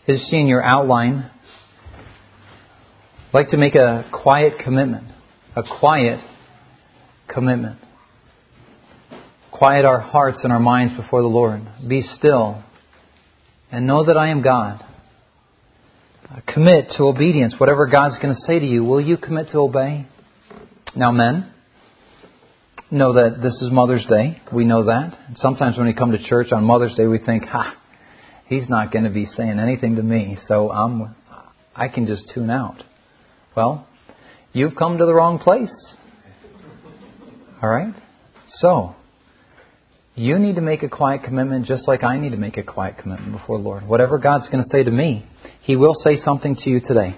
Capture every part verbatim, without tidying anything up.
As you see in your outline, I'd like to make a quiet commitment. A quiet commitment. Quiet our hearts and our minds before the Lord. Be still and know that I am God. Commit to obedience. Whatever God's going to say to you, will you commit to obey? Now, men, know that this is Mother's Day. We know that. And sometimes when we come to church on Mother's Day, we think, ha, he's not going to be saying anything to me, so I'm, I can just tune out. Well, you've come to the wrong place. All right? So, you need to make a quiet commitment just like I need to make a quiet commitment before the Lord. Whatever God's going to say to me, He will say something to you today.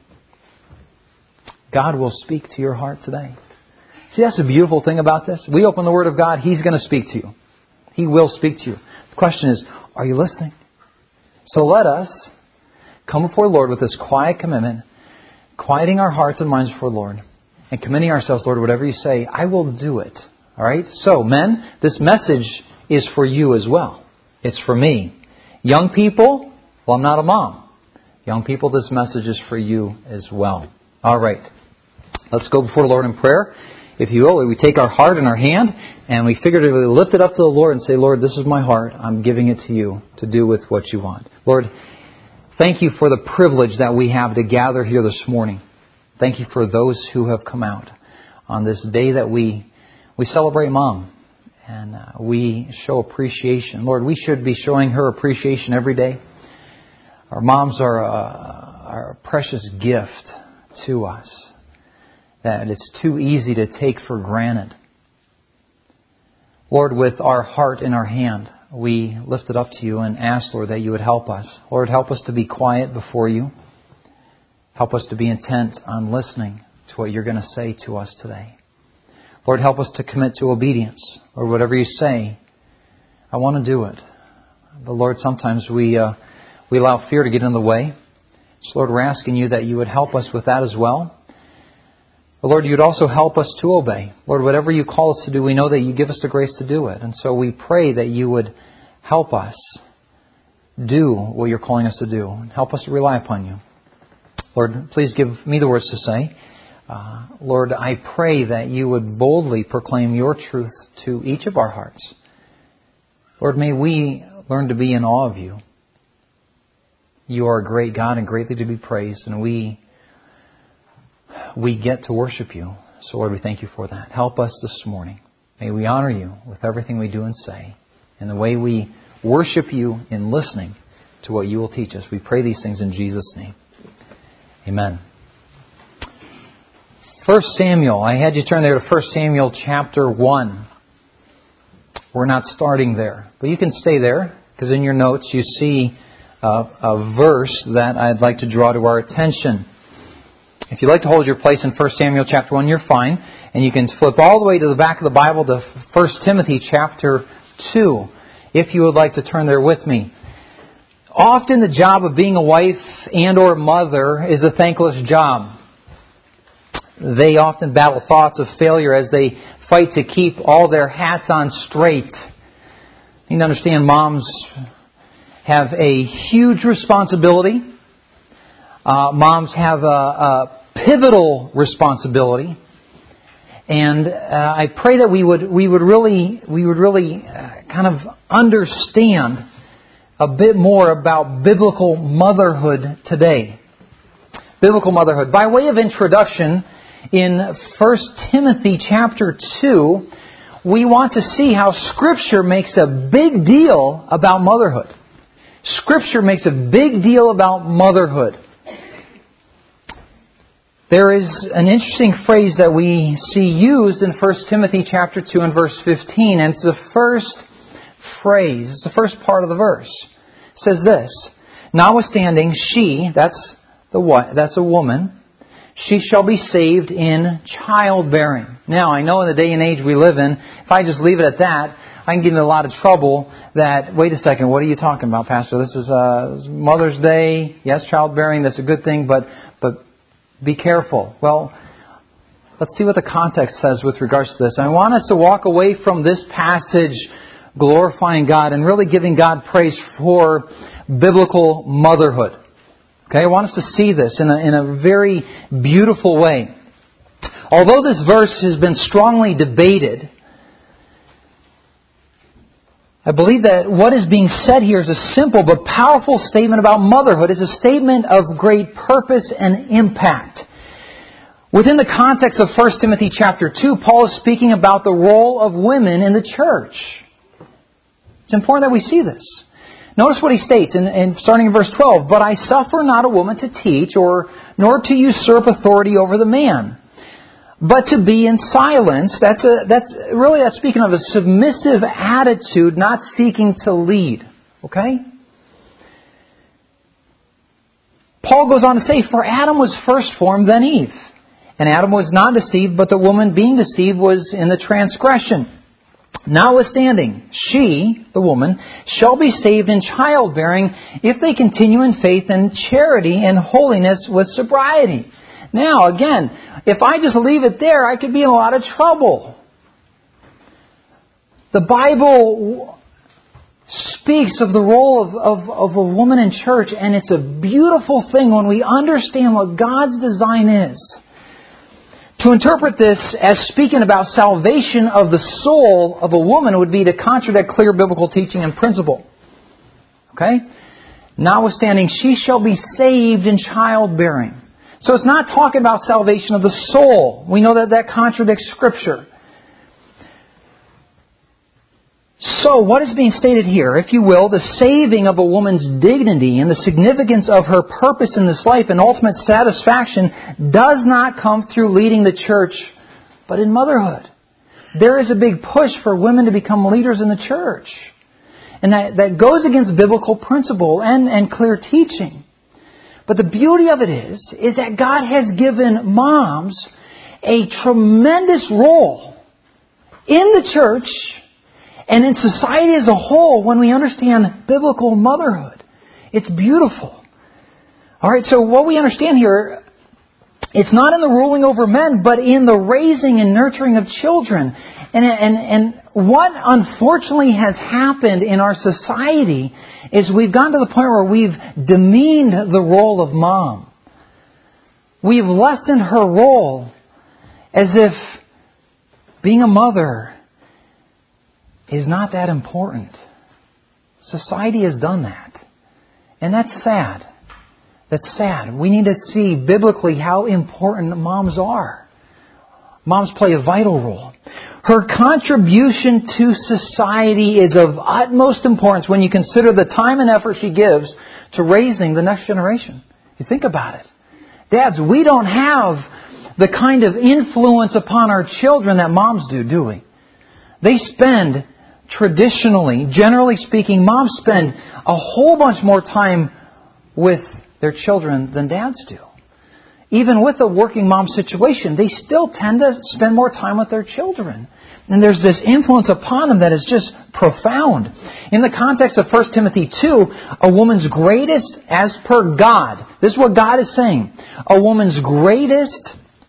God will speak to your heart today. See, that's the beautiful thing about this. We open the Word of God, He's going to speak to you. He will speak to you. The question is, are you listening? So let us come before the Lord with this quiet commitment, quieting our hearts and minds before the Lord, and committing ourselves, Lord, whatever you say, I will do it. All right? So, men, this message is for you as well. It's for me. Young people, well, I'm not a mom. Young people, this message is for you as well. All right. Let's go before the Lord in prayer. If you will, we take our heart in our hand and we figuratively lift it up to the Lord and say, Lord, this is my heart. I'm giving it to you to do with what you want. Lord, thank you for the privilege that we have to gather here this morning. Thank you for those who have come out on this day that we we celebrate Mom. And uh, we show appreciation. Lord, we should be showing her appreciation every day. Our moms are a, are a precious gift to us that it's too easy to take for granted. Lord, with our heart in our hand, we lift it up to you and ask, Lord, that you would help us. Lord, help us to be quiet before you. Help us to be intent on listening to what you're going to say to us today. Lord, help us to commit to obedience. Or whatever you say, I want to do it. But Lord, sometimes we uh, we allow fear to get in the way. So Lord, we're asking you that you would help us with that as well. But Lord, you'd also help us to obey. Lord, whatever you call us to do, we know that you give us the grace to do it. And so we pray that you would help us do what you're calling us to do. Help us to rely upon you. Lord, please give me the words to say. Uh, Lord, I pray that you would boldly proclaim your truth to each of our hearts. Lord, may we learn to be in awe of you. You are a great God and greatly to be praised, and we we get to worship you. So, Lord, we thank you for that. Help us this morning. May we honor you with everything we do and say, and the way we worship you in listening to what you will teach us. We pray these things in Jesus' name. Amen. First Samuel. I had you turn there to First Samuel chapter one. We're not starting there, but you can stay there because in your notes you see a, a verse that I'd like to draw to our attention. If you'd like to hold your place in First Samuel chapter one, you're fine. And you can flip all the way to the back of the Bible to First Timothy chapter two, if you would like to turn there with me. Often the job of being a wife and or mother is a thankless job. They often battle thoughts of failure as they fight to keep all their hats on straight. You need to understand, moms have a huge responsibility. Uh, moms have a, a pivotal responsibility, and uh, I pray that we would we would really we would really uh, kind of understand a bit more about biblical motherhood today. Biblical motherhood. By way of introduction, in First Timothy chapter two, we want to see how Scripture makes a big deal about motherhood. Scripture makes a big deal about motherhood. There is an interesting phrase that we see used in First Timothy chapter two and verse fifteen, and it's the first phrase, it's the first part of the verse. It says this: notwithstanding, she, that's the what? That's a woman, she shall be saved in childbearing. Now, I know in the day and age we live in, if I just leave it at that, I can get in a lot of trouble that, wait a second, what are you talking about, Pastor? This is uh, Mother's Day. Yes, childbearing, that's a good thing, but but be careful. Well, let's see what the context says with regards to this. I want us to walk away from this passage glorifying God and really giving God praise for biblical motherhood. Okay, I want us to see this in a, in a very beautiful way. Although this verse has been strongly debated, I believe that what is being said here is a simple but powerful statement about motherhood. It's a statement of great purpose and impact. Within the context of First Timothy chapter two, Paul is speaking about the role of women in the church. It's important that we see this. Notice what he states, in, in starting in verse twelve, "But I suffer not a woman to teach, or nor to usurp authority over the man, but to be in silence." That's a, that's really that's speaking of a submissive attitude, not seeking to lead. Okay? Paul goes on to say, "For Adam was first formed, then Eve. And Adam was not deceived, but the woman being deceived was in the transgression. Notwithstanding, she, the woman, shall be saved in childbearing if they continue in faith and charity and holiness with sobriety." Now, again, if I just leave it there, I could be in a lot of trouble. The Bible speaks of the role of, of, of a woman in church, and it's a beautiful thing when we understand what God's design is. To interpret this as speaking about salvation of the soul of a woman would be to contradict clear biblical teaching and principle. Okay? Notwithstanding, she shall be saved in childbearing. So it's not talking about salvation of the soul. We know that that contradicts Scripture. So what is being stated here? If you will, the saving of a woman's dignity and the significance of her purpose in this life and ultimate satisfaction does not come through leading the church, but in motherhood. There is a big push for women to become leaders in the church. And that, that goes against biblical principle and, and clear teaching. But the beauty of it is, is that God has given moms a tremendous role in the church and in society as a whole when we understand biblical motherhood. It's beautiful. All right, so what we understand here, it's not in the ruling over men, but in the raising and nurturing of children. And, and, and what unfortunately has happened in our society is we've gotten to the point where we've demeaned the role of mom. We've lessened her role as if being a mother is not that important. Society has done that. And that's sad. That's sad. We need to see biblically how important moms are. Moms play a vital role. Her contribution to society is of utmost importance when you consider the time and effort she gives to raising the next generation. You think about it. Dads, we don't have the kind of influence upon our children that moms do, do we? They spend, traditionally, generally speaking, moms spend a whole bunch more time with their children than dads do. Even with a working mom situation, they still tend to spend more time with their children. And there's this influence upon them that is just profound. In the context of First Timothy two, a woman's greatest, as per God, this is what God is saying, a woman's greatest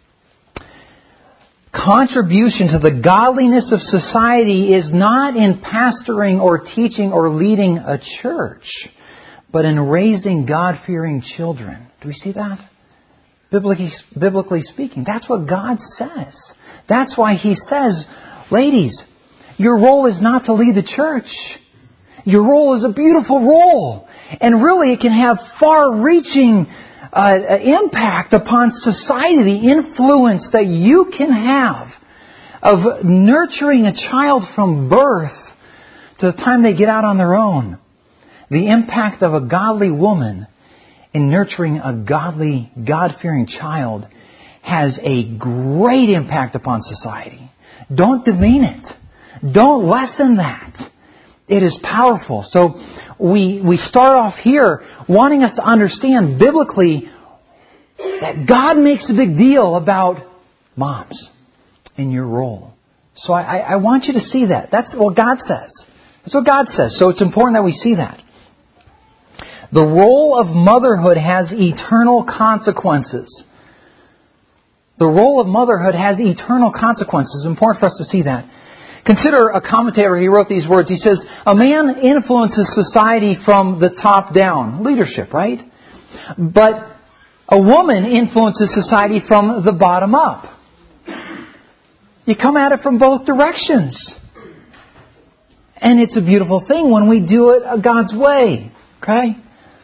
contribution to the godliness of society is not in pastoring or teaching or leading a church, but in raising God-fearing children. Do we see that? Biblically, biblically speaking, that's what God says. That's why He says, ladies, your role is not to lead the church. Your role is a beautiful role. And really it can have far-reaching uh, impact upon society, the influence that you can have of nurturing a child from birth to the time they get out on their own. The impact of a godly woman in nurturing a godly, God-fearing child has a great impact upon society. Don't demean it. Don't lessen that. It is powerful. So we we start off here wanting us to understand biblically that God makes a big deal about moms in your role. So I, I want you to see that. That's what God says. That's what God says. So it's important that we see that. The role of motherhood has eternal consequences. The role of motherhood has eternal consequences. It's important for us to see that. Consider a commentator, he wrote these words. He says, a man influences society from the top down. Leadership, right? But a woman influences society from the bottom up. You come at it from both directions. And it's a beautiful thing when we do it God's way. Okay?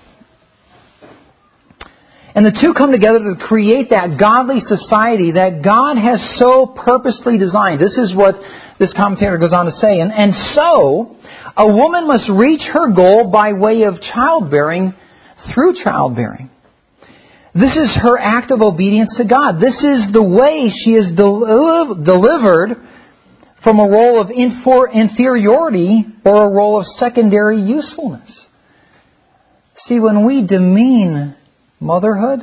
And the two come together to create that godly society that God has so purposely designed. This is what this commentator goes on to say. And, and so, a woman must reach her goal by way of childbearing through childbearing. This is her act of obedience to God. This is the way she is del- delivered from a role of infor- inferiority or a role of secondary usefulness. See, when we demean motherhood,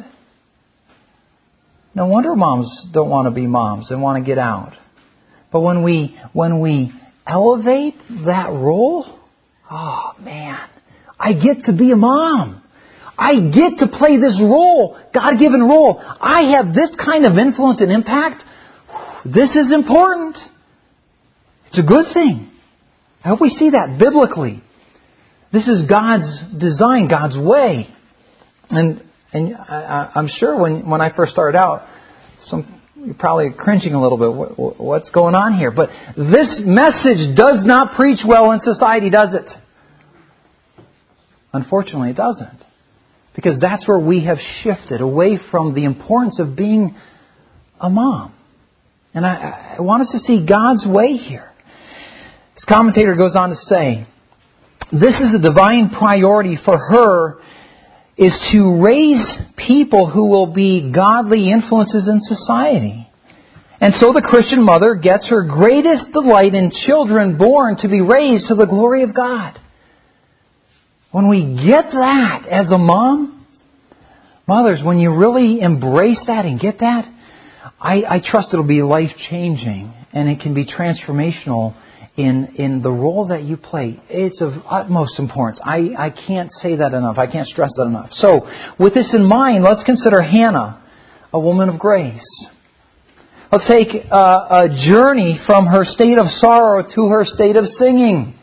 no wonder moms don't want to be moms and want to get out. But when we when we elevate that role, oh man, I get to be a mom. I get to play this role, God-given role. I have this kind of influence and impact. This is important. It's a good thing. I hope we see that biblically. This is God's design, God's way. And and I, I'm sure when, when I first started out, some you're probably cringing a little bit. What, what's going on here? But this message does not preach well in society, does it? Unfortunately, it doesn't. Because that's where we have shifted away from the importance of being a mom. And I, I want us to see God's way here. This commentator goes on to say, this is a divine priority for her, is to raise people who will be godly influences in society. And so the Christian mother gets her greatest delight in children born to be raised to the glory of God. When we get that as a mom, mothers, when you really embrace that and get that, I, I trust it'll be life-changing and it can be transformational in, in the role that you play. It's of utmost importance. I, I can't say that enough. I can't stress that enough. So, with this in mind, let's consider Hannah, a woman of grace. Let's take a, a journey from her state of sorrow to her state of singing.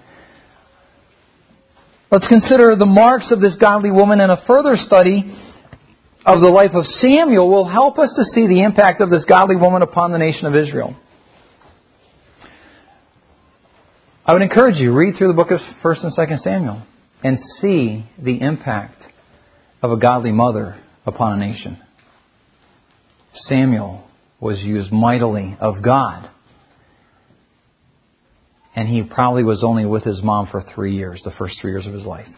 Let's consider the marks of this godly woman, and a further study of the life of Samuel will help us to see the impact of this godly woman upon the nation of Israel. I would encourage you, read through the book of First and Second Samuel and see the impact of a godly mother upon a nation. Samuel was used mightily of God. And he probably was only with his mom for three years, the first three years of his life.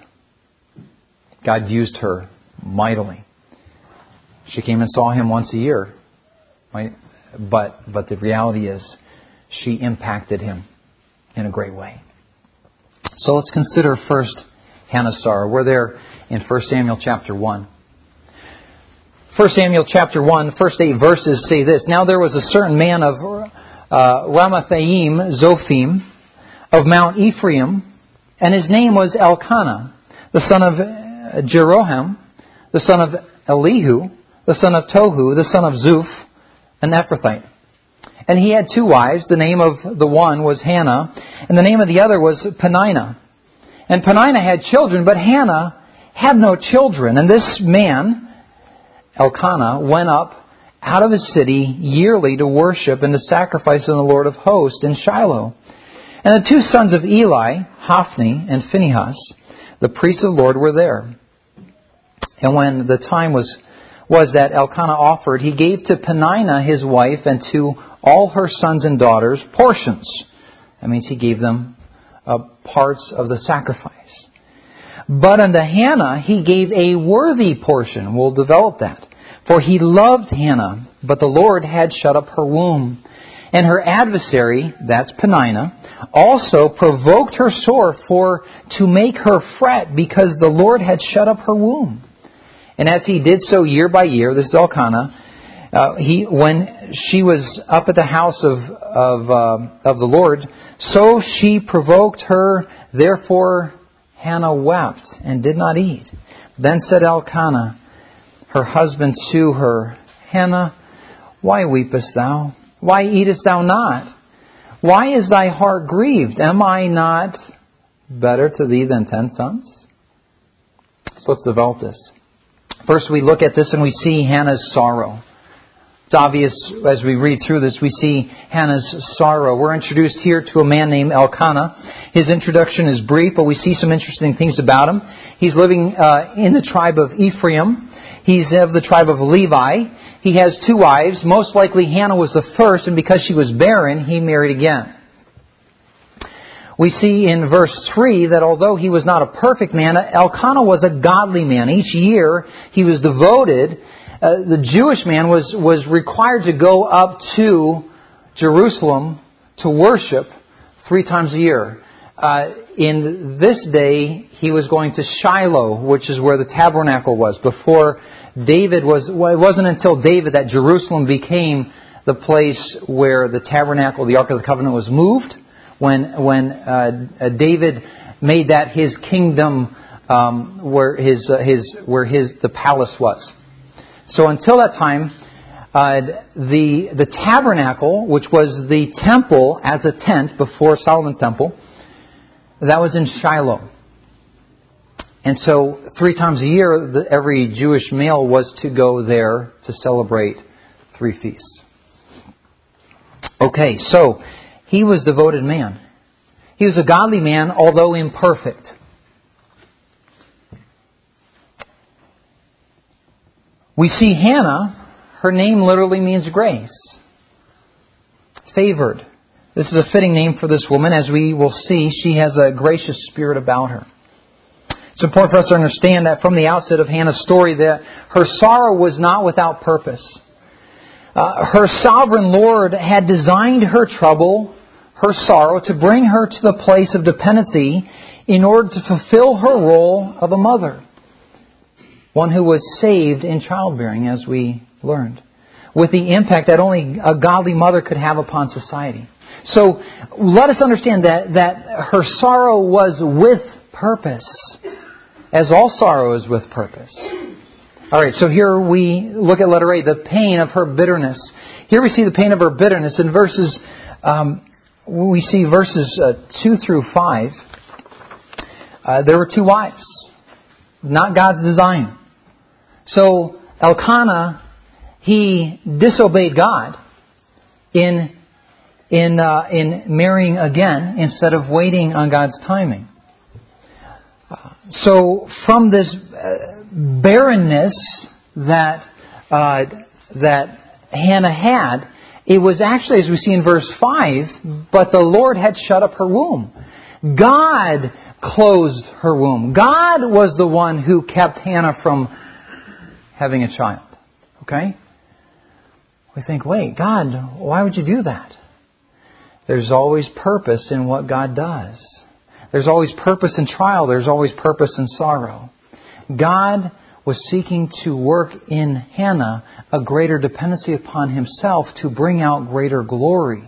God used her mightily. She came and saw him once a year. Right? But, but the reality is, she impacted him in a great way. So let's consider first Hannah's sorrow. We're there in First Samuel chapter one. First Samuel chapter one, the first eight verses say this. Now there was a certain man of uh, Ramathaim, Zophim, of Mount Ephraim, and his name was Elkanah, the son of Jeroham, the son of Elihu, the son of Tohu, the son of Zuph, an Ephrathite. And he had two wives. The name of the one was Hannah, and the name of the other was Peninnah. And Peninnah had children, but Hannah had no children. And this man, Elkanah, went up out of his city yearly to worship and to sacrifice in the Lord of hosts in Shiloh. And the two sons of Eli, Hophni and Phinehas, the priests of the Lord, were there. And when the time was was that Elkanah offered, he gave to Peninnah his wife and to all her sons and daughters portions. That means he gave them uh, parts of the sacrifice. But unto Hannah he gave a worthy portion. We'll develop that. For he loved Hannah, but the Lord had shut up her womb. And her adversary, that's Peninnah, also provoked her sore for to make her fret, because the Lord had shut up her womb. And as he did so year by year, this is Elkanah, uh, he when she was up at the house of of uh, of the Lord, so she provoked her. Therefore Hannah wept and did not eat. Then said Elkanah, her husband, to her, Hannah, why weepest thou? Why eatest thou not? Why is thy heart grieved? Am I not better to thee than ten sons? So let's develop this. First, we look at this and we see Hannah's sorrow. It's obvious as we read through this, we see Hannah's sorrow. We're introduced here to a man named Elkanah. His introduction is brief, but we see some interesting things about him. He's living uh, in the tribe of Ephraim. He's of the tribe of Levi. He has two wives. Most likely Hannah was the first, and because she was barren, he married again. We see in verse three that although he was not a perfect man, Elkanah was a godly man. Each year he was devoted. Uh, the Jewish man was, was required to go up to Jerusalem to worship three times a year. Uh, in this day, he was going to Shiloh, which is where the tabernacle was. Before David was, well, it wasn't until David that Jerusalem became the place where the tabernacle, the Ark of the Covenant, was moved. When when uh, David made that his kingdom, um, where his uh, his where his the palace was. So until that time, uh, the the tabernacle, which was the temple as a tent before Solomon's temple, that was in Shiloh. And so three times a year, the, every Jewish male was to go there to celebrate three feasts. Okay, so he was a devoted man. He was a godly man, although imperfect. We see Hannah, her name literally means grace. Favored. This is a fitting name for this woman. As we will see, she has a gracious spirit about her. It's important for us to understand that from the outset of Hannah's story that her sorrow was not without purpose. Uh, her sovereign Lord had designed her trouble, her sorrow, to bring her to the place of dependency in order to fulfill her role of a mother. One who was saved in childbearing, as we learned, with the impact that only a godly mother could have upon society. So let us understand that, that her sorrow was with purpose, as all sorrow is with purpose. All right, so here we look at letter A, the pain of her bitterness. Here we see the pain of her bitterness in verses, um, we see verses uh, two through five. Uh, there were two wives, not God's design. So Elkanah, he disobeyed God in in uh, in marrying again instead of waiting on God's timing. Uh, so from this uh, barrenness that uh, that Hannah had, it was actually, as we see in verse five, but the Lord had shut up her womb. God closed her womb. God was the one who kept Hannah from having a child. Okay? We think, wait, God, why would you do that? There's always purpose in what God does. There's always purpose in trial. There's always purpose in sorrow. God was seeking to work in Hannah a greater dependency upon Himself to bring out greater glory.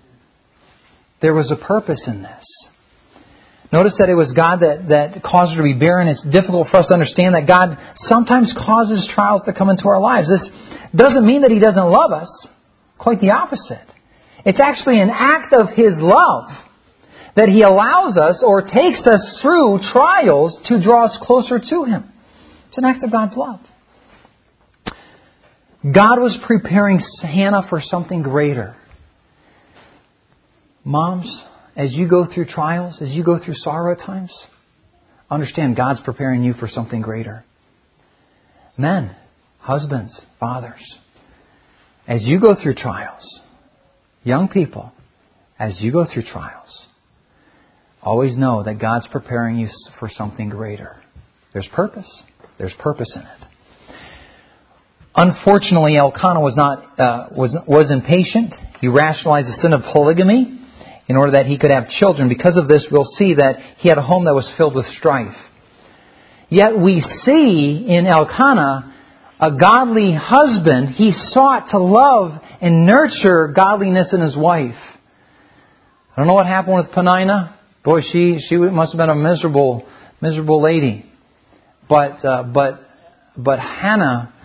There was a purpose in this. Notice that it was God that, that caused her to be barren. It's difficult for us to understand that God sometimes causes trials to come into our lives. This doesn't mean that He doesn't love us. Quite the opposite. It's actually an act of His love that He allows us or takes us through trials to draw us closer to Him. It's an act of God's love. God was preparing Hannah for something greater. Moms, as you go through trials, as you go through sorrow at times, understand God's preparing you for something greater. Men, husbands, fathers, as you go through trials, young people, as you go through trials, always know that God's preparing you for something greater. There's purpose. There's purpose in it. Unfortunately, Elkanah was not uh, was was impatient. He rationalized the sin of polygamy in order that he could have children. Because of this, we'll see that he had a home that was filled with strife. Yet we see in Elkanah a godly husband. He sought to love and nurture godliness in his wife. I don't know what happened with Peninnah. Boy, she she must have been a miserable miserable lady. But uh, but but Hannah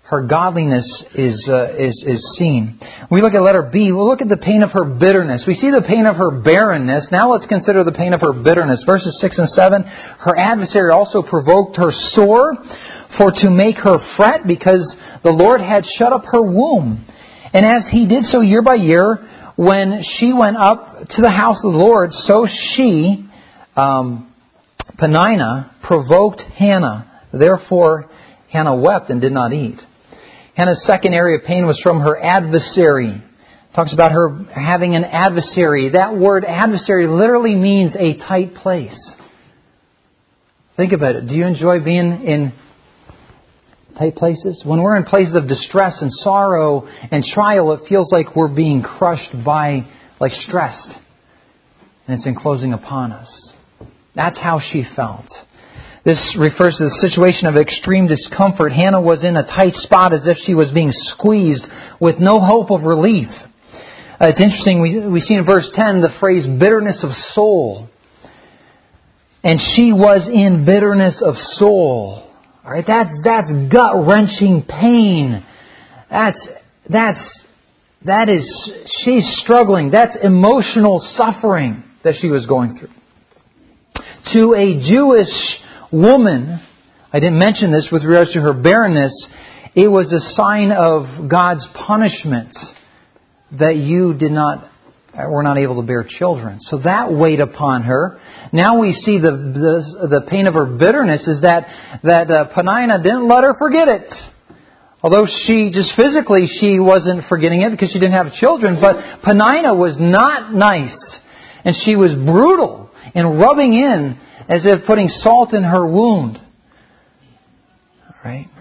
her godliness is, uh, is, is seen. We look at letter B, we'll look at the pain of her bitterness. We see the pain of her barrenness. Now let's consider the pain of her bitterness. Verses six and seven, her adversary also provoked her sore for to make her fret, because the Lord had shut up her womb. And as He did so year by year, when she went up to the house of the Lord, so she, um, Peninnah, provoked Hannah. Therefore Hannah wept and did not eat. Hannah's second area of pain was from her adversary. It talks about her having an adversary. That word adversary literally means a tight place. Think about it. Do you enjoy being in tight places? When we're in places of distress and sorrow and trial, it feels like we're being crushed by, like stressed. And it's enclosing upon us. That's how she felt. This refers to the situation of extreme discomfort. Hannah was in a tight spot as if she was being squeezed with no hope of relief. Uh, it's interesting, we, we see in verse ten the phrase bitterness of soul. And she was in bitterness of soul. All right, that, that's gut-wrenching pain. That's, that's, that is, she's struggling. That's emotional suffering that she was going through. To a Jewish woman, I didn't mention this with regards to her barrenness, it was a sign of God's punishment that you did not, were not able to bear children. So that weighed upon her. Now we see the the, the pain of her bitterness is that, that uh, Peninnah didn't let her forget it. Although she, just physically, she wasn't forgetting it because she didn't have children, but Peninnah was not nice. And she was brutal in rubbing in as if putting salt in her wound. Right?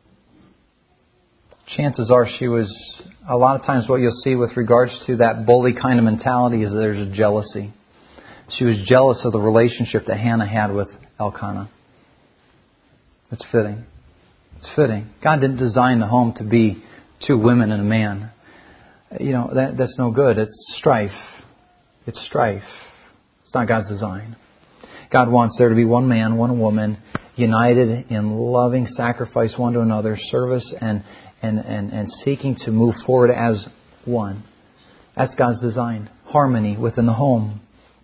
Chances are she was, a lot of times what you'll see with regards to that bully kind of mentality is there's a jealousy. She was jealous of the relationship that Hannah had with Elkanah. It's fitting. It's fitting. God didn't design the home to be two women and a man. You know, that that's no good. It's strife. It's strife. It's not God's design. God wants there to be one man, one woman, united in loving sacrifice one to another, service and, and, and, and seeking to move forward as one. That's God's design. Harmony within the home.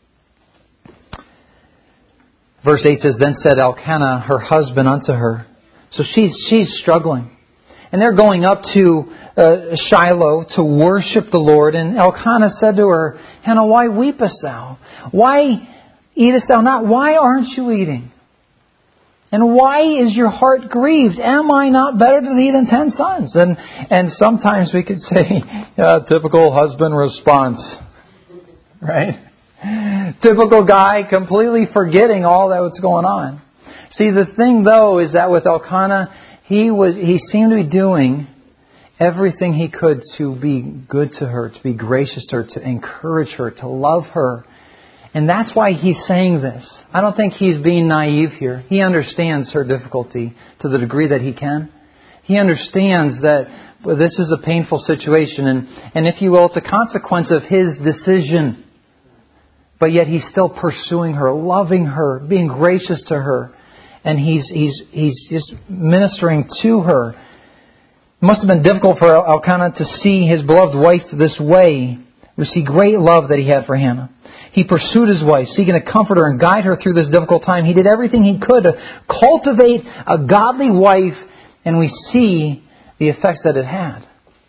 Verse eight says, Then said Elkanah, her husband, unto her. So she's, she's struggling. And they're going up to uh, Shiloh to worship the Lord. And Elkanah said to her, Hannah, why weepest thou? Why eatest thou not? Why aren't you eating? And why is your heart grieved? Am I not better to thee than ten sons? And and sometimes we could say, yeah, typical husband response. Right? Typical guy completely forgetting all that was going on. See, the thing though is that with Elkanah, he was he seemed to be doing everything he could to be good to her, to be gracious to her, to encourage her, to love her. And that's why he's saying this. I don't think he's being naive here. He understands her difficulty to the degree that he can. He understands that this is a painful situation. And, and if you will, it's a consequence of his decision. But yet he's still pursuing her, loving her, being gracious to her. And he's, he's, he's just ministering to her. It must have been difficult for Elkanah to see his beloved wife this way. We see great love that he had for Hannah. He pursued his wife, seeking to comfort her and guide her through this difficult time. He did everything he could to cultivate a godly wife, and we see the effects that it had.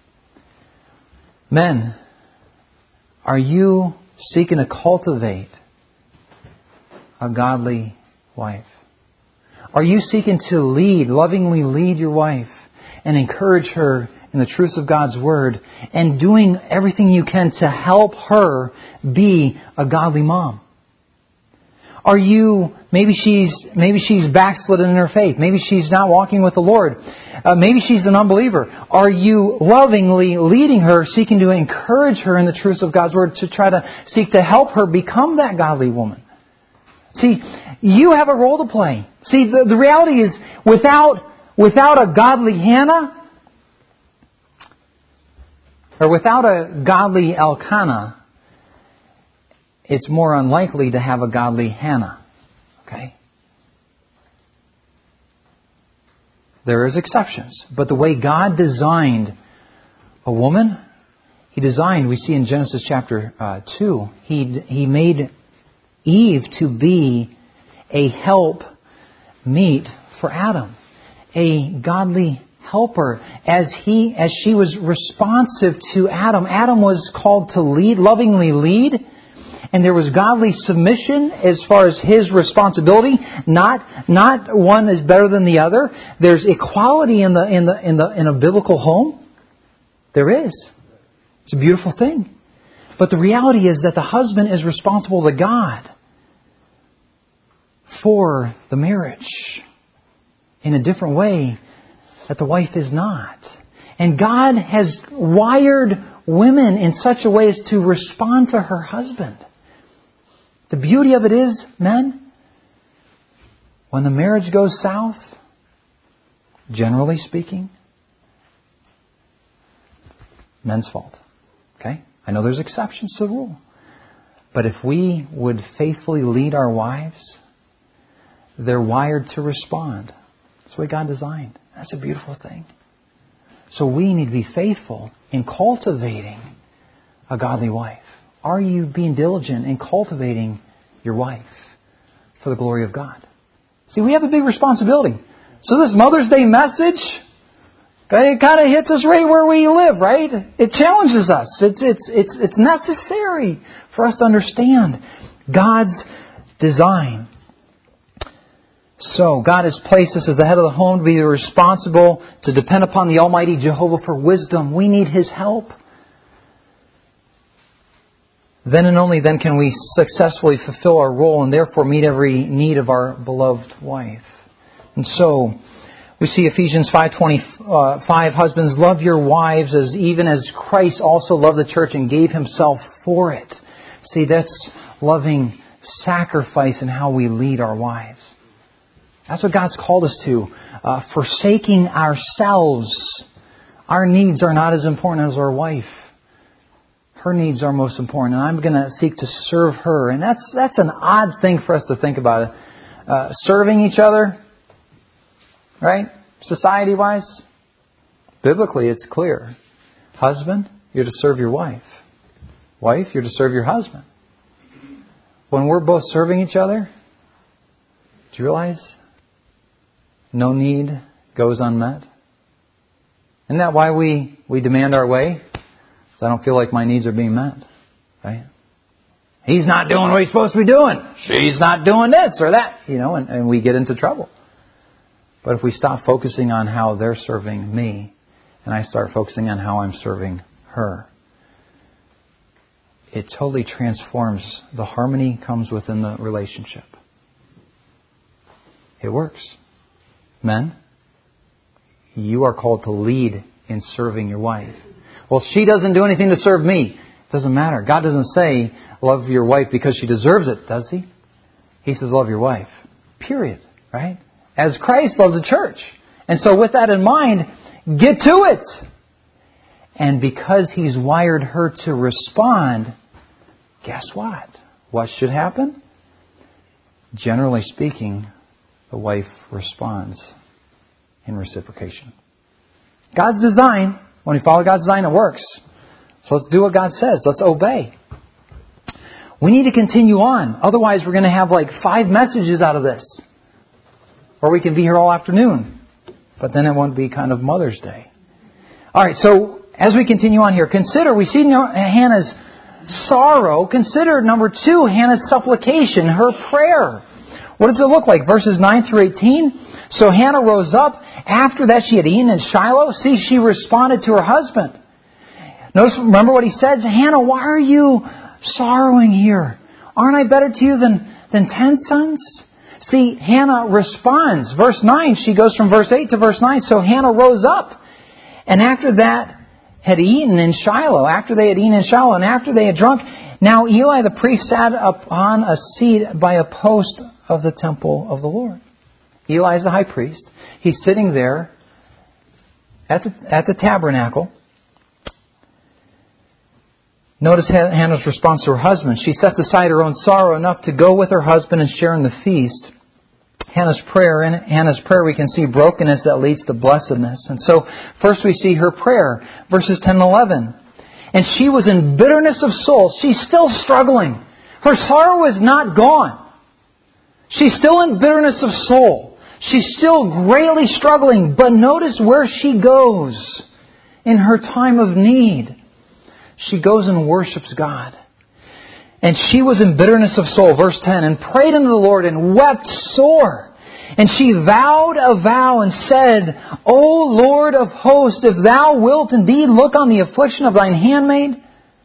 Men, are you seeking to cultivate a godly wife? Are you seeking to lead, lovingly lead your wife and encourage her in the truths of God's Word and doing everything you can to help her be a godly mom? Are you, maybe she's maybe she's backslidden in her faith. Maybe she's not walking with the Lord. Uh, maybe she's an unbeliever. Are you lovingly leading her, seeking to encourage her in the truths of God's Word to try to seek to help her become that godly woman? See, you have a role to play. See, the, the reality is, without without a godly Hannah, or without a godly Elkanah, it's more unlikely to have a godly Hannah. Okay? there is exceptions. But the way God designed a woman, He designed, we see in Genesis chapter uh, two, He He made Eve to be a help meet for Adam, a godly helper. As he, as she was responsive to Adam, Adam was called to lead, lovingly lead, and there was godly submission as far as his responsibility. Not, not one is better than the other. There's equality in the in the in the in a biblical home. There is. It's a beautiful thing. But the reality is that the husband is responsible to God for the marriage in a different way that the wife is not. And God has wired women in such a way as to respond to her husband. The beauty of it is, men, when the marriage goes south, generally speaking, men's fault. Okay? I know there's exceptions to the rule. But if we would faithfully lead our wives, they're wired to respond. That's the way God designed. That's a beautiful thing. So we need to be faithful in cultivating a godly wife. Are you being diligent in cultivating your wife for the glory of God? See, we have a big responsibility. So this Mother's Day message, it kind of hits us right where we live, right? It challenges us. It's, it's, it's, it's necessary for us to understand God's design. So, God has placed us as the head of the home to be responsible, to depend upon the Almighty Jehovah for wisdom. We need His help. Then and only then can we successfully fulfill our role and therefore meet every need of our beloved wife. And so, we see Ephesians five twenty-five, husbands, love your wives as even as Christ also loved the church and gave Himself for it. See, that's loving sacrifice in how we lead our wives. That's what God's called us to. Uh, forsaking ourselves. Our needs are not as important as our wife. Her needs are most important. And I'm going to seek to serve her. And that's that's an odd thing for us to think about. Uh, serving each other. Right? Society-wise. Biblically, it's clear. Husband, you're to serve your wife. Wife, you're to serve your husband. When we're both serving each other, do you realize no need goes unmet? Isn't that why we, we demand our way? Because I don't feel like my needs are being met. Right? He's not doing what he's supposed to be doing. She's not doing this or that. You know, and, and we get into trouble. But if we stop focusing on how they're serving me, and I start focusing on how I'm serving her, it totally transforms. The harmony comes within the relationship. It works. Men, you are called to lead in serving your wife. Well, she doesn't do anything to serve me. It doesn't matter. God doesn't say, love your wife because she deserves it, does He? He says, love your wife. Period. Right? As Christ loves the church. And so with that in mind, get to it. And because He's wired her to respond, guess what? What should happen? Generally speaking, the wife responds in reciprocation. God's design, when we follow God's design, it works. So let's do what God says. Let's obey. We need to continue on. Otherwise, we're going to have like five messages out of this. Or we can be here all afternoon. But then it won't be kind of Mother's Day. All right, so as we continue on here, consider, we see Hannah's sorrow. Consider, number two, Hannah's supplication, her prayer. What does it look like? Verses nine through eighteen. So Hannah rose up. After that she had eaten in Shiloh. See, she responded to her husband. Notice, remember what he said? Hannah, why are you sorrowing here? Aren't I better to you than, than ten sons? See, Hannah responds. Verse nine, she goes from verse eight to verse nine. So Hannah rose up. And after that had eaten in Shiloh. After they had eaten in Shiloh. And after they had drunk. Now Eli the priest sat upon a seat by a post of the temple of the Lord. Eli is the high priest. He's sitting there at the, at the tabernacle. Notice Hannah's response to her husband. She sets aside her own sorrow enough to go with her husband and share in the feast. Hannah's prayer. In Hannah's prayer we can see brokenness that leads to blessedness. And so first we see her prayer, verses ten and eleven. And she was in bitterness of soul. She's still struggling. Her sorrow is not gone. She's still in bitterness of soul. She's still greatly struggling. But notice where she goes in her time of need. She goes and worships God. And she was in bitterness of soul, verse ten, and prayed unto the Lord and wept sore. And she vowed a vow and said, O Lord of hosts, if Thou wilt indeed look on the affliction of Thine handmaid,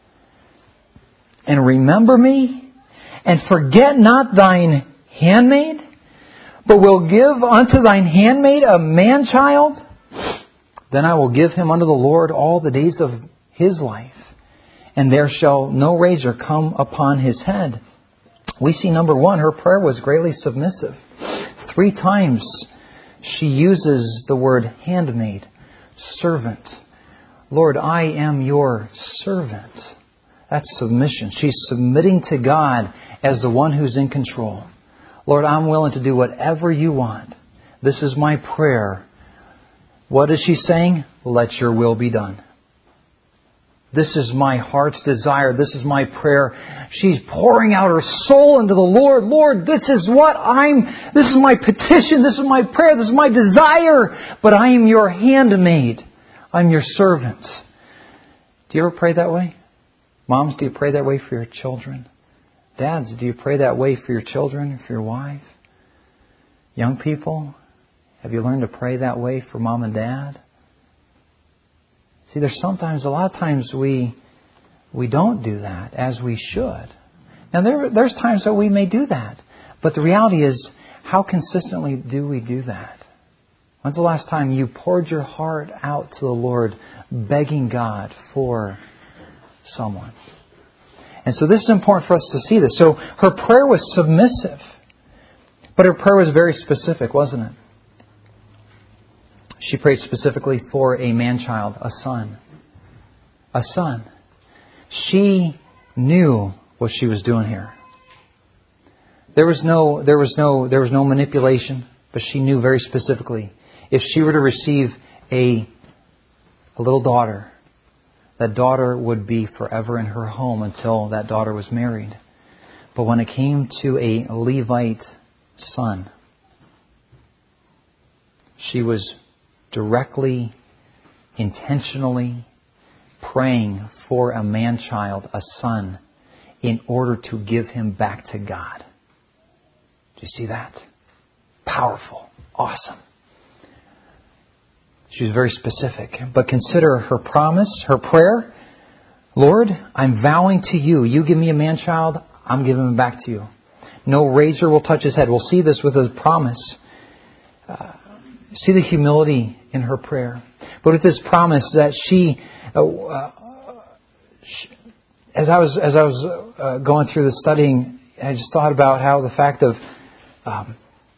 and remember me, and forget not Thine handmaid, but will give unto Thine handmaid a man-child, then I will give him unto the Lord all the days of his life, and there shall no razor come upon his head. We see, number one, her prayer was greatly submissive. Three times she uses the word handmaid, servant. Lord, I am your servant. That's submission. She's submitting to God as the one who's in control. Lord, I'm willing to do whatever you want. This is my prayer. What is she saying? Let your will be done. This is my heart's desire. This is my prayer. She's pouring out her soul into the Lord. Lord, this is what I'm, this is my petition. This is my prayer. This is my desire. But I am your handmaid. I'm your servant. Do you ever pray that way? Moms, do you pray that way for your children? Dads, do you pray that way for your children, for your wife? Young people, have you learned to pray that way for mom and dad? See, there's sometimes, a lot of times we we don't do that as we should. Now, there there's times that we may do that. But the reality is, how consistently do we do that? When's the last time you poured your heart out to the Lord, begging God for someone? And so this is important for us to see this. So her prayer was submissive. But her prayer was very specific, wasn't it? She prayed specifically for a man-child, a son. A son. She knew what she was doing here. There was no, there was no, there was no manipulation, but she knew very specifically if she were to receive a, a little daughter, that daughter would be forever in her home until that daughter was married. But when it came to a Levite son, she was directly, intentionally praying for a man-child, a son, in order to give him back to God. Do you see that? Powerful. Awesome. She was very specific. But consider her promise, her prayer. Lord, I'm vowing to you. You give me a man-child, I'm giving him back to you. No razor will touch his head. We'll see this with his promise. Uh, see the humility in her prayer. But with this promise that she, uh, uh, she as I was as I was uh, going through the studying, I just thought about how the fact of um,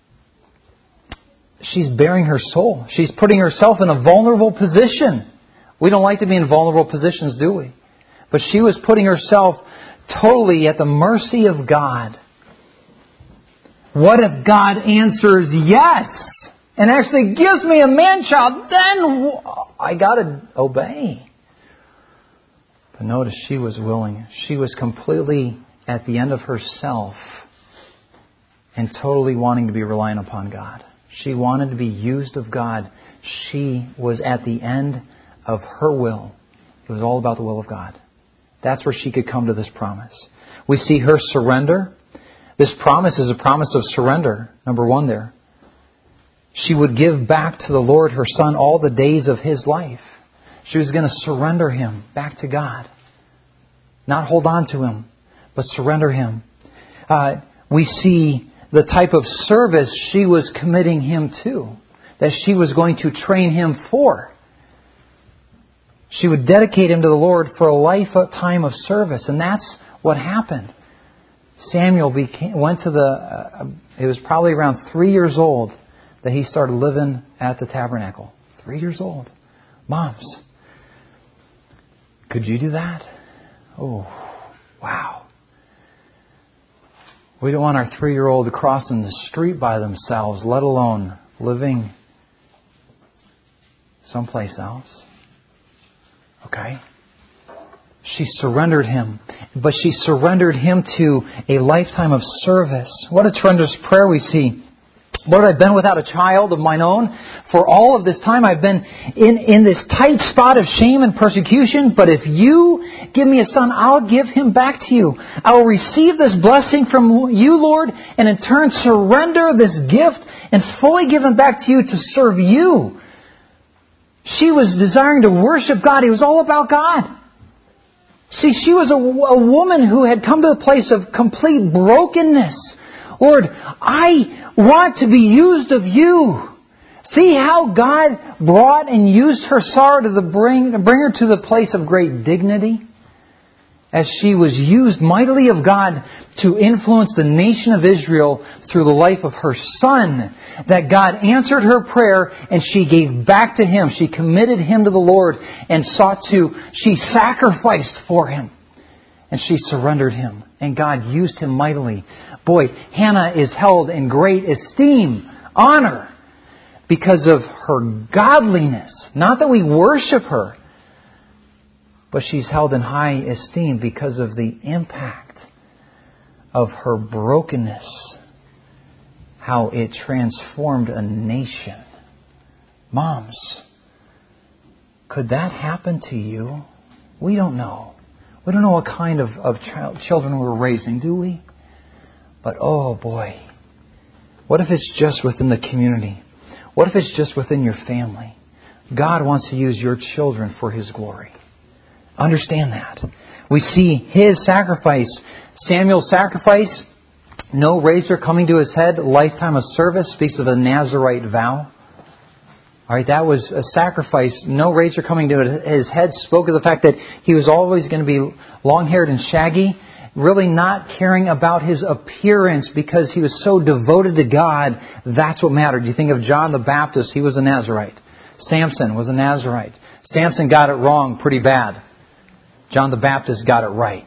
she's bearing her soul. She's putting herself in a vulnerable position. We don't like to be in vulnerable positions, do we? But she was putting herself totally at the mercy of God. What if God answers yes and actually gives me a man-child? Then I got to obey. But notice she was willing. She was completely at the end of herself and totally wanting to be reliant upon God. She wanted to be used of God. She was at the end of her will. It was all about the will of God. That's where she could come to this promise. We see her surrender. This promise is a promise of surrender. Number one there. She would give back to the Lord her son all the days of his life. She was going to surrender him back to God. Not hold on to him, but surrender him. Uh, we see the type of service she was committing him to, that she was going to train him for. She would dedicate him to the Lord for a lifetime of service, and that's what happened. Samuel became, went to the, uh, it was probably around three years old that he started living at the tabernacle. Three years old. Moms, could you do that? Oh, wow. We don't want our three-year-old crossing the street by themselves, let alone living someplace else. Okay? She surrendered him. But she surrendered him to a lifetime of service. What a tremendous prayer we see. Lord, I've been without a child of mine own. For all of this time I've been in, in this tight spot of shame and persecution. But if you give me a son, I'll give him back to you. I will receive this blessing from you, Lord, and in turn surrender this gift and fully give him back to you to serve you. She was desiring to worship God. It was all about God. See, she was a, a woman who had come to a place of complete brokenness. Lord, I want to be used of you. See how God brought and used her sorrow to the bring, bring her to the place of great dignity? As she was used mightily of God to influence the nation of Israel through the life of her son, that God answered her prayer and she gave back to Him. She committed him to the Lord and sought to, she sacrificed for him. And she surrendered him. And God used him mightily. Boy, Hannah is held in great esteem, honor, because of her godliness. Not that we worship her, but she's held in high esteem because of the impact of her brokenness. How it transformed a nation. Moms, could that happen to you? We don't know. We don't know what kind of, of child, children we're raising, do we? But oh boy, what if it's just within the community? What if it's just within your family? God wants to use your children for His glory. Understand that. We see His sacrifice, Samuel's sacrifice, no razor coming to his head, lifetime of service, speaks of a Nazirite vow. All right, that was a sacrifice. No razor coming to his head spoke of the fact that he was always going to be long-haired and shaggy, really not caring about his appearance because he was so devoted to God. That's what mattered. You think of John the Baptist, he was a Nazirite. Samson was a Nazirite. Samson got it wrong pretty bad. John the Baptist got it right.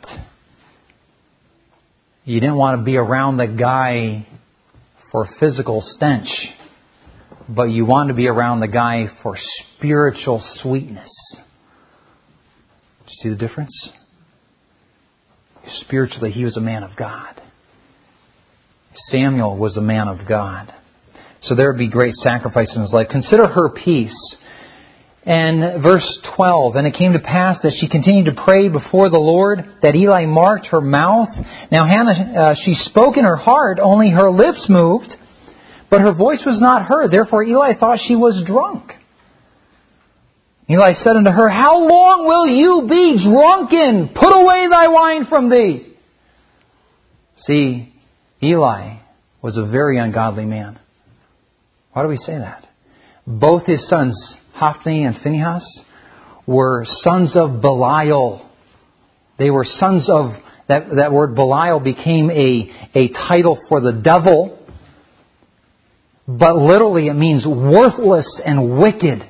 You didn't want to be around the guy for physical stench, but you wanted to be around the guy for spiritual sweetness. Do you see the difference? Spiritually, he was a man of God. Samuel was a man of God. So there would be great sacrifice in his life. Consider her peace. And verse twelve, and it came to pass that she continued to pray before the Lord, that Eli marked her mouth. Now Hannah, uh, she spoke in her heart, only her lips moved, but her voice was not heard. Therefore Eli thought she was drunk. Eli said unto her, How long will you be drunken? Put away thy wine from thee. See, Eli was a very ungodly man. Why do we say that? Both his sons, Hophni and Phinehas, were sons of Belial. They were sons of, that, that word Belial became a, a title for the devil. But literally it means worthless and wicked.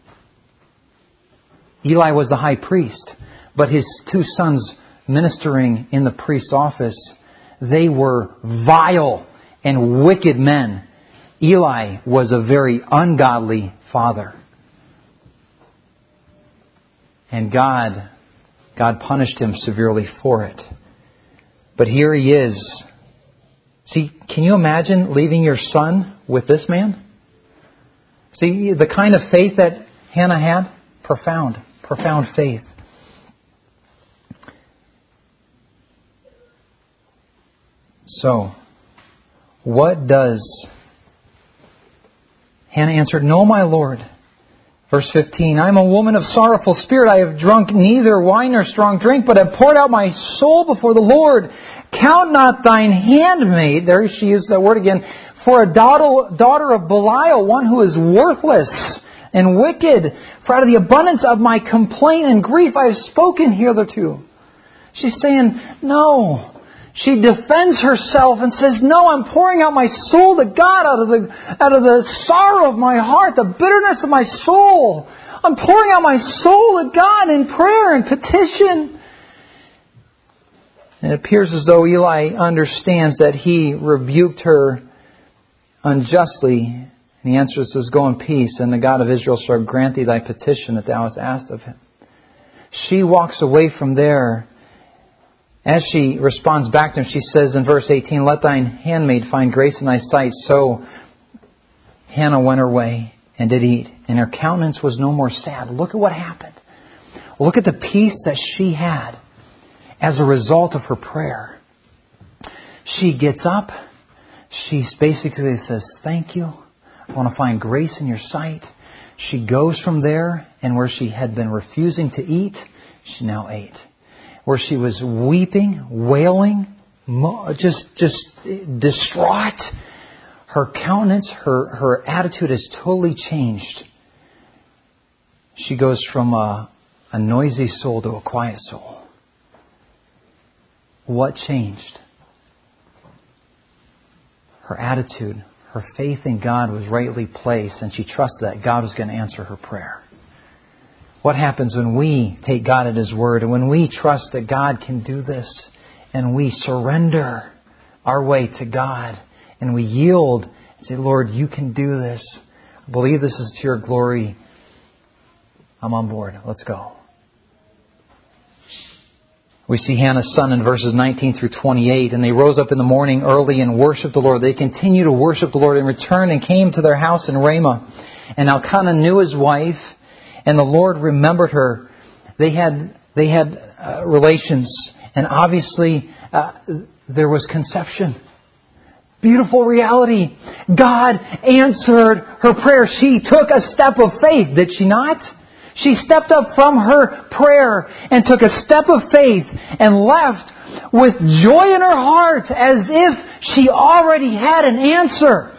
Eli was the high priest, but his two sons ministering in the priest's office, they were vile and wicked men. Eli was a very ungodly father. And God, God punished him severely for it. But here he is. See, can you imagine leaving your son with this man? See, the kind of faith that Hannah had? Profound, profound faith. So, what does... Hannah answered, No, my Lord. Verse fifteen, I am a woman of sorrowful spirit. I have drunk neither wine nor strong drink, but have poured out my soul before the Lord. Count not thine handmaid, there she used that word again, for a daughter, daughter of Belial, one who is worthless and wicked. For out of the abundance of my complaint and grief I have spoken hitherto. She's saying, no. She defends herself and says, no, I'm pouring out my soul to God out of the out of the sorrow of my heart, the bitterness of my soul. I'm pouring out my soul to God in prayer and petition. And it appears as though Eli understands that he rebuked her unjustly. And he answers, says, "Go in peace, and the God of Israel shall grant thee thy petition that thou hast asked of him." She walks away from there. As she responds back to him, she says in verse eighteen, "Let thine handmaid find grace in thy sight." So Hannah went her way and did eat, and her countenance was no more sad. Look at what happened. Look at the peace that she had as a result of her prayer. She gets up. She basically says, "Thank you. I want to find grace in your sight." She goes from there, and where she had been refusing to eat, she now ate. Where she was weeping, wailing, just just distraught, her countenance, her, her attitude has totally changed. She goes from a, a noisy soul to a quiet soul. What changed? Her attitude, her faith in God was rightly placed, and she trusted that God was going to answer her prayer. What happens when we take God at His word, and when we trust that God can do this, and we surrender our way to God, and we yield and say, "Lord, you can do this. I believe this is to your glory. I'm on board. Let's go." We see Hannah's son in verses nineteen through twenty-eight. "And they rose up in the morning early and worshipped the Lord." They continued to worship the Lord and returned and came to their house in Ramah. And Elkanah knew his wife, and the Lord remembered her. They had they had uh, relations, and obviously uh, there was conception. Beautiful reality. God answered her prayer. She took a step of faith, did she not? She stepped up from her prayer and took a step of faith and left with joy in her heart as if she already had an answer.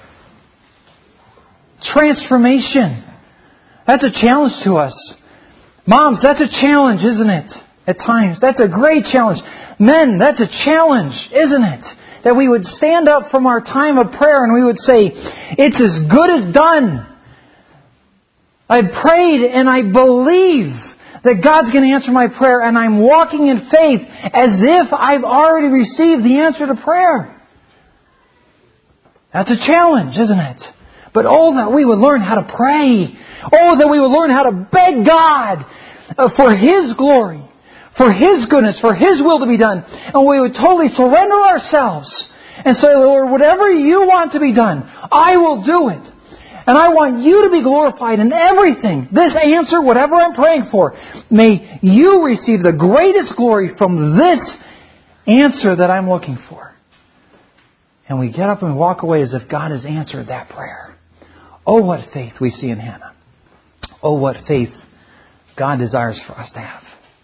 Transformation. That's a challenge to us. Moms, that's a challenge, isn't it? At times. That's a great challenge. Men, that's a challenge, isn't it? That we would stand up from our time of prayer and we would say, "It's as good as done. I prayed and I believe that God's going to answer my prayer, and I'm walking in faith as if I've already received the answer to prayer." That's a challenge, isn't it? But oh, that we would learn how to pray. Oh, that we would learn how to beg God for His glory, for His goodness, for His will to be done. And we would totally surrender ourselves and say, "Lord, whatever you want to be done, I will do it. And I want you to be glorified in everything. This answer, whatever I'm praying for, may you receive the greatest glory from this answer that I'm looking for." And we get up and walk away as if God has answered that prayer. Oh, what faith we see in Hannah. Oh, what faith God desires for us to have.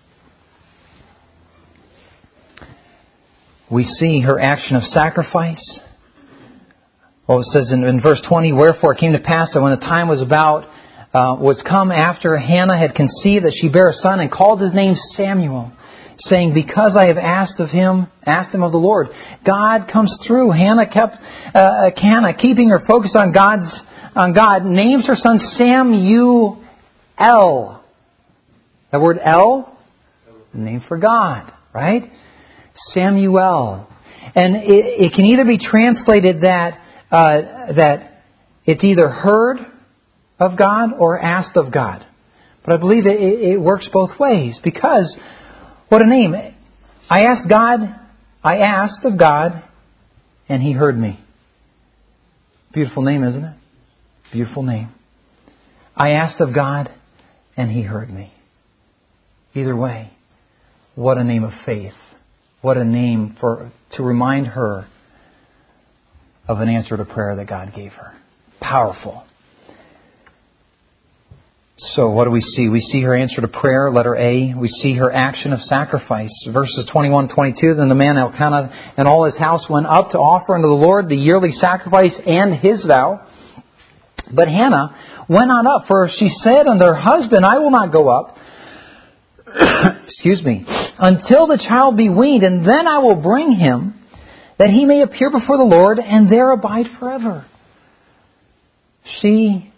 We see her action of sacrifice. Well, it says in, in verse twenty, "Wherefore it came to pass that when the time was about, uh, was come after Hannah had conceived, that she bare a son, and called his name Samuel, saying, Because I have asked of him, asked him of the Lord." God comes through. Hannah kept, uh, Hannah, keeping her focus on God's, on God, names her son Samuel. That word El, name for God, right? Samuel. And it, it can either be translated that uh, that it's either heard of God or asked of God. But I believe it, it, it works both ways, because what a name. I asked God, I asked of God, and He heard me. Beautiful name, isn't it? Beautiful name. I asked of God, and He heard me. Either way, what a name of faith. What a name for to remind her of an answer to prayer that God gave her. Powerful. So what do we see? We see her answer to prayer, letter A. We see her action of sacrifice. Verses twenty-one to twenty-two, "Then the man Elkanah and all his house went up to offer unto the Lord the yearly sacrifice and his vow. But Hannah went not up, for she said unto her husband, I will not go up, excuse me, until the child be weaned, and then I will bring him, that he may appear before the Lord, and there abide forever." She,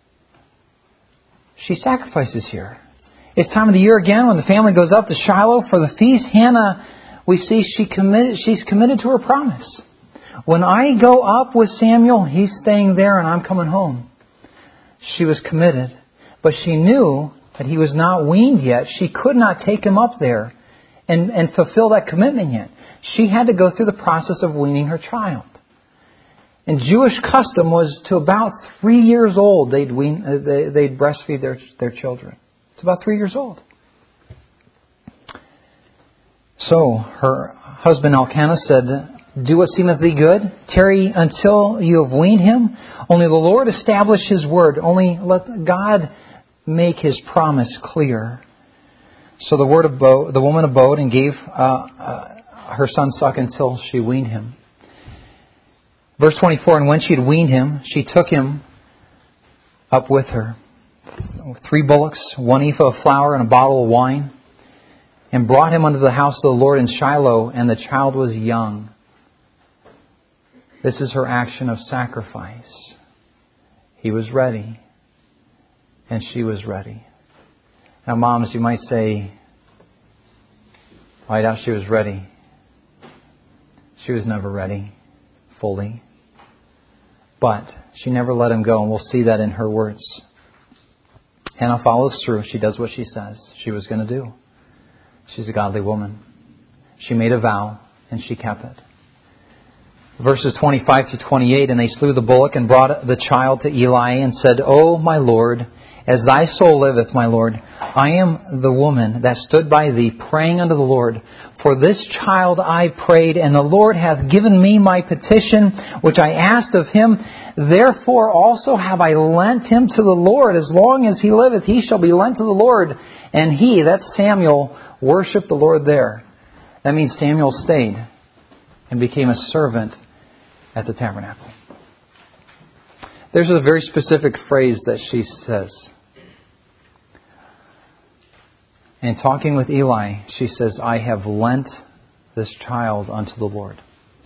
she sacrifices here. It's time of the year again when the family goes up to Shiloh for the feast. Hannah we see she committed, she's committed to her promise. When I go up with Samuel, he's staying there and I'm coming home. She was committed. But she knew that he was not weaned yet. She could not take him up there and, and fulfill that commitment yet. She had to go through the process of weaning her child. And Jewish custom was to about three years old, they'd wean, uh, they, they'd breastfeed their, their children. It's about three years old. So her husband Elkanah said, "Do what seemeth thee good. Tarry until you have weaned him. Only the Lord establish His word. Only let God make His promise clear." So the word abode, the woman abode and gave uh, uh, her son suck until she weaned him. Verse twenty-four, and when she had weaned him, she took him up with her. Three bullocks, one ephah of flour, and a bottle of wine. And brought him unto the house of the Lord in Shiloh, and the child was young. This is her action of sacrifice. He was ready, and she was ready. Now, moms, you might say, I doubt she was ready. She was never ready fully. But she never let him go, and we'll see that in her words. Hannah follows through. She does what she says she was going to do. She's a godly woman. She made a vow, and she kept it. Verses twenty-five to twenty-eight, and they slew the bullock and brought the child to Eli and said, O my Lord, as thy soul liveth, my Lord, I am the woman that stood by thee praying unto the Lord. For this child I prayed, and the Lord hath given me my petition, which I asked of him. Therefore also have I lent him to the Lord. As long as he liveth, he shall be lent to the Lord. And he, that's Samuel, worshipped the Lord there. That means Samuel stayed and became a servant at the tabernacle. There's a very specific phrase that she says. In talking with Eli, she says, I have lent this child unto the Lord.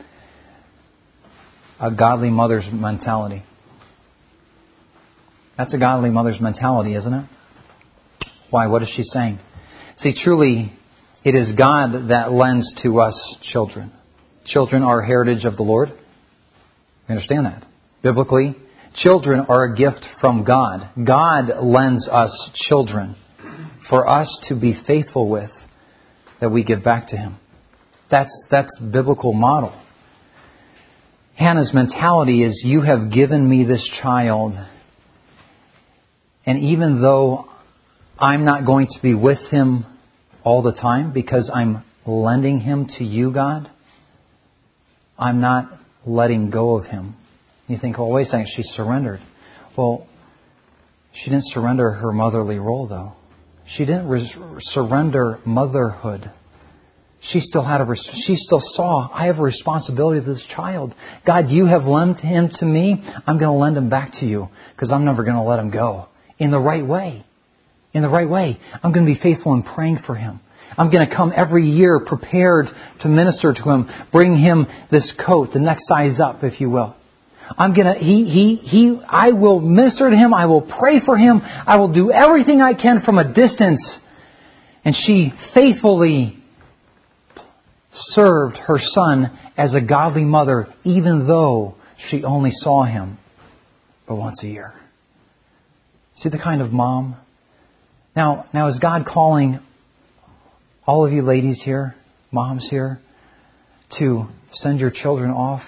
A godly mother's mentality. That's a godly mother's mentality, isn't it? Why? What is she saying? See, truly, it is God that lends to us children. Children are a heritage of the Lord. You understand that? Biblically, children are a gift from God. God lends us children for us to be faithful with, that we give back to Him. That's that's biblical model. Hannah's mentality is, you have given me this child, and even though I'm not going to be with him all the time because I'm lending him to you, God, I'm not letting go of him. You think, oh, wait a second, she surrendered. Well, she didn't surrender her motherly role, though. She didn't res- surrender motherhood. She still had a. Res- she still saw, I have a responsibility to this child. God, you have lent him to me. I'm going to lend him back to you because I'm never going to let him go. In the right way. In the right way. I'm going to be faithful in praying for him. I'm going to come every year prepared to minister to him. Bring him this coat, the next size up, if you will. I'm going to, he, he, he, I will minister to him. I will pray for him. I will do everything I can from a distance. And she faithfully served her son as a godly mother, even though she only saw him but once a year. See the kind of mom? Now, now is God calling all of you ladies here, moms here, to send your children off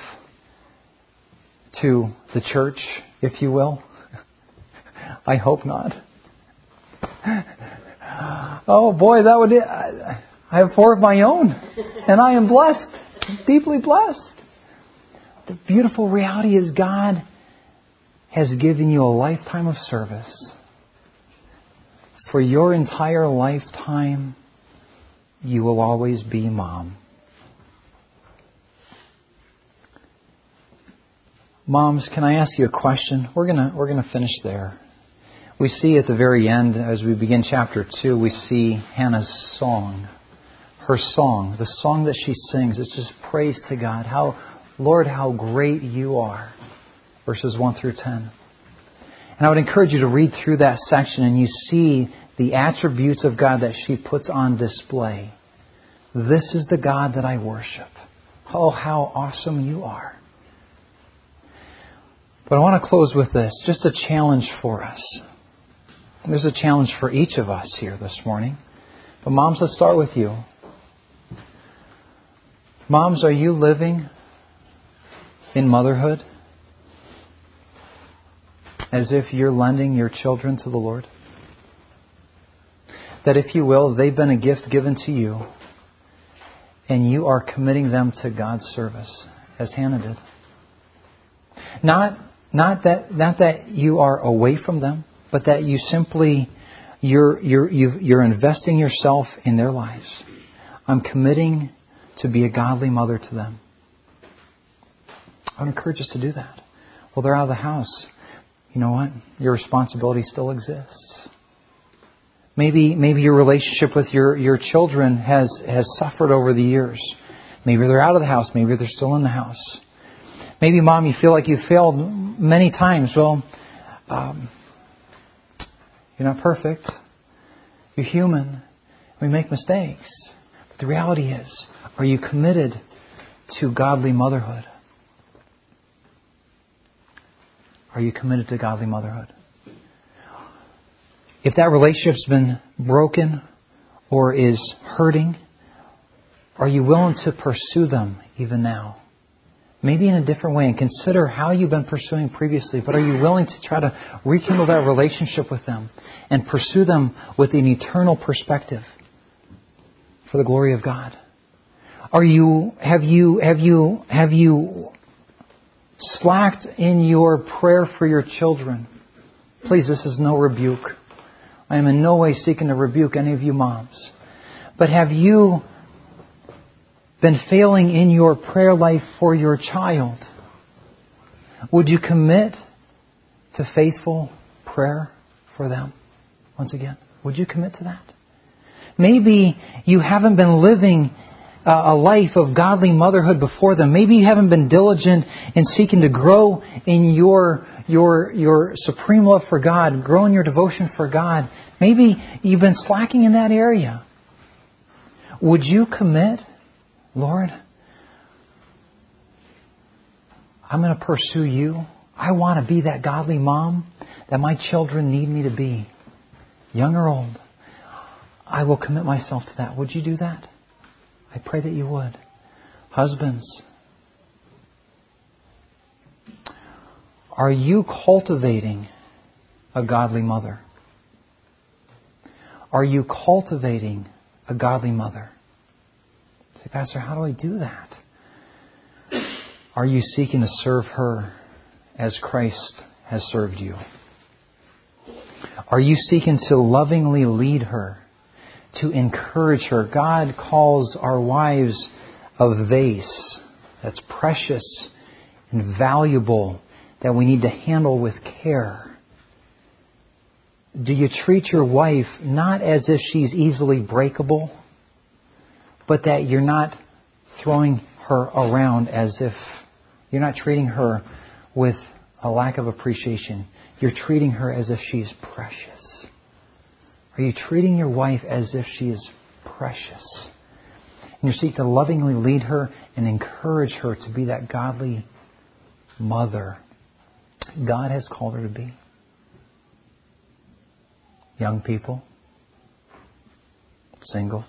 to the church, if you will? I hope not. Oh boy, that would... I have four of my own, and I am blessed, deeply blessed. The beautiful reality is God has given you a lifetime of service. For your entire lifetime, you will always be mom. Moms, can I ask you a question? We're gonna we're gonna finish there. We see at the very end, as we begin chapter two, we see Hannah's song. Her song, the song that she sings, it's just praise to God. How, Lord, how great you are. Verses one through ten. And I would encourage you to read through that section and you see the attributes of God that she puts on display This is the God that I worship. Oh, how awesome you are. But I want to close with this, just a challenge for us. There's a challenge for each of us here this morning. But moms, let's start with you. Moms, are you living in motherhood as if you're lending your children to the Lord? That if you will, they've been a gift given to you and you are committing them to God's service as Hannah did. Not, not that, not that you are away from them, but that you simply, you're, you're, you're investing yourself in their lives. I'm committing to be a godly mother to them. I would encourage us to do that. Well, they're out of the house. You know what? Your responsibility still exists. Maybe maybe your relationship with your, your children has, has suffered over the years. Maybe they're out of the house. Maybe they're still in the house. Maybe, Mom, you feel like you've failed many times. Well, um, you're not perfect. You're human. We make mistakes. But the reality is, are you committed to godly motherhood? Are you committed to godly motherhood? If that relationship's been broken or is hurting, are you willing to pursue them even now? Maybe in a different way, and consider how you've been pursuing previously, but are you willing to try to rekindle that relationship with them and pursue them with an eternal perspective for the glory of God? Are you, have you, have you, have you slacked in your prayer for your children? Please, this is no rebuke. I am in no way seeking to rebuke any of you moms. But have you been failing in your prayer life for your child? Would you commit to faithful prayer for them? Once again, would you commit to that? Maybe you haven't been living a life of godly motherhood before them. Maybe you haven't been diligent in seeking to grow in your your your supreme love for God, grow in your devotion for God. Maybe you've been slacking in that area. Would you commit, Lord, I'm going to pursue you. I want to be that godly mom that my children need me to be, young or old. I will commit myself to that. Would you do that? I pray that you would. Husbands, are you cultivating a godly mother? Are you cultivating a godly mother? Say, Pastor, how do I do that? Are you seeking to serve her as Christ has served you? Are you seeking to lovingly lead her, to encourage her? God calls our wives a vase that's precious and valuable that we need to handle with care. Do you treat your wife not as if she's easily breakable, but that you're not throwing her around as if you're not treating her with a lack of appreciation? You're treating her as if she's precious. Are you treating your wife as if she is precious? And you seek to lovingly lead her and encourage her to be that godly mother God has called her to be. Young people, singles,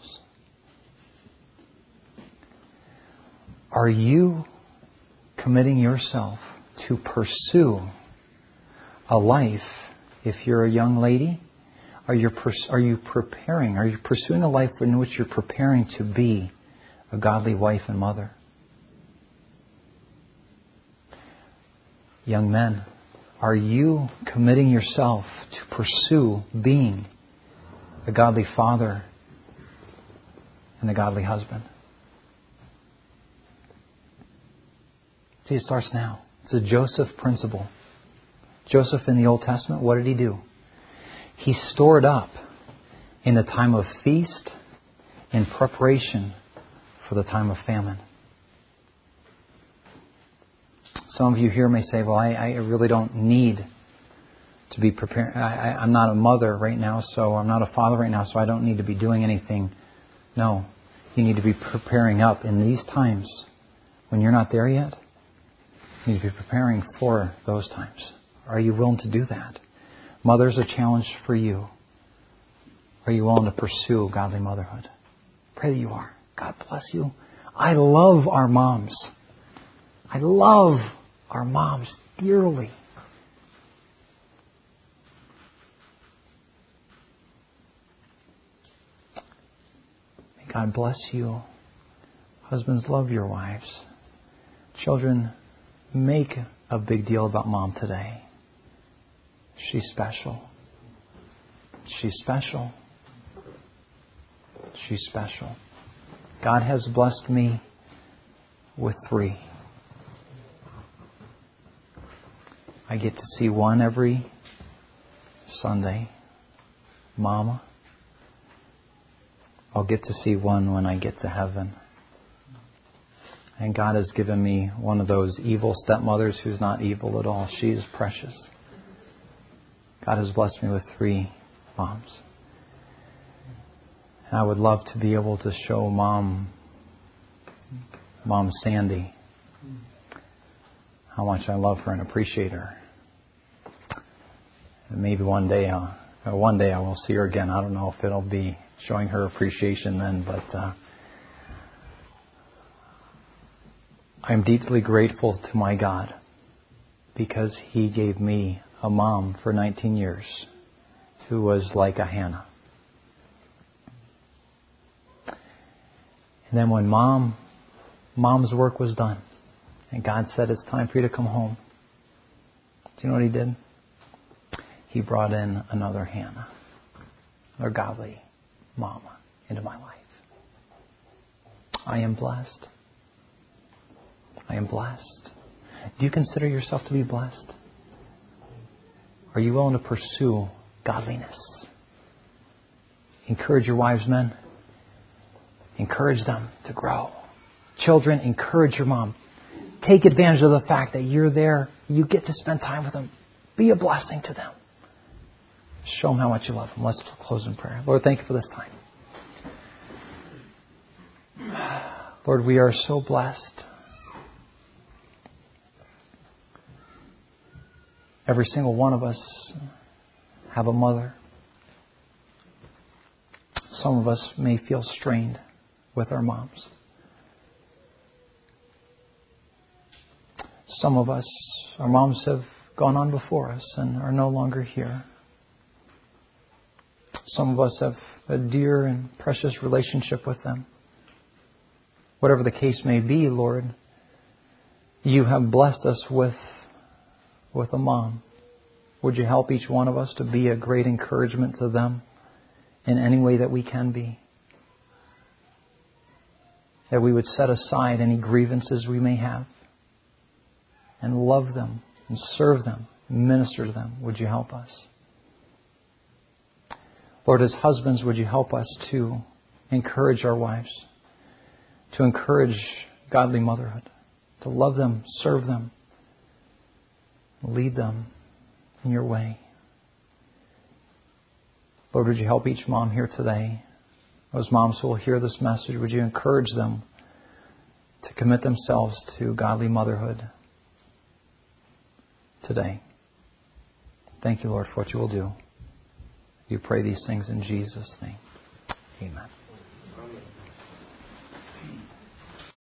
are you committing yourself to pursue a life? If you're a young lady, are you are you preparing? Are you pursuing a life in which you're preparing to be a godly wife and mother? Young men, are you committing yourself to pursue being a godly father and a godly husband? See, it starts now. It's a Joseph principle. Joseph in the Old Testament, what did he do? He stored up in the time of feast in preparation for the time of famine. Some of you here may say, well, I, I really don't need to be prepared. I, I, I'm not a mother right now, so I'm not a father right now, so I don't need to be doing anything. No. You need to be preparing up in these times when you're not there yet. You need to be preparing for those times. Are you willing to do that? Mothers, a challenge for you. Are you willing to pursue godly motherhood? Pray that you are. God bless you. I love our moms. I love our moms dearly. May God bless you. Husbands, love your wives. Children, make a big deal about Mom today. She's special. She's special. She's special. God has blessed me with three. I get to see one every Sunday. Mama. I'll get to see one when I get to heaven. And God has given me one of those evil stepmothers who's not evil at all. She is precious. God has blessed me with three moms. And I would love to be able to show Mom, Mom Sandy, how much I love her and appreciate her. And maybe one day, I'll, one day I will see her again. I don't know if it'll be showing her appreciation then, but uh, I'm deeply grateful to my God because He gave me a mom for nineteen years who was like a Hannah. And then when mom, mom's work was done and God said, it's time for you to come home. Do you know what He did? He brought in another Hannah, another godly mama into my life. I am blessed. I am blessed. Do you consider yourself to be blessed? Are you willing to pursue godliness? Encourage your wives, men. Encourage them to grow. Children, encourage your mom. Take advantage of the fact that you're there. You get to spend time with them. Be a blessing to them. Show them how much you love them. Let's close in prayer. Lord, thank you for this time. Lord, we are so blessed. Every single one of us have a mother. Some of us may feel strained with our moms. Some of us, our moms have gone on before us and are no longer here. Some of us have a dear and precious relationship with them. Whatever the case may be, Lord, you have blessed us with, with a mom. Would you help each one of us to be a great encouragement to them in any way that we can be? That we would set aside any grievances we may have and love them and serve them, and minister to them. Would you help us? Lord, as husbands, would you help us to encourage our wives, to encourage godly motherhood, to love them, serve them, lead them in your way. Lord, would you help each mom here today? Those moms who will hear this message, would you encourage them to commit themselves to godly motherhood today? Thank you, Lord, for what you will do. We pray these things in Jesus' name. Amen.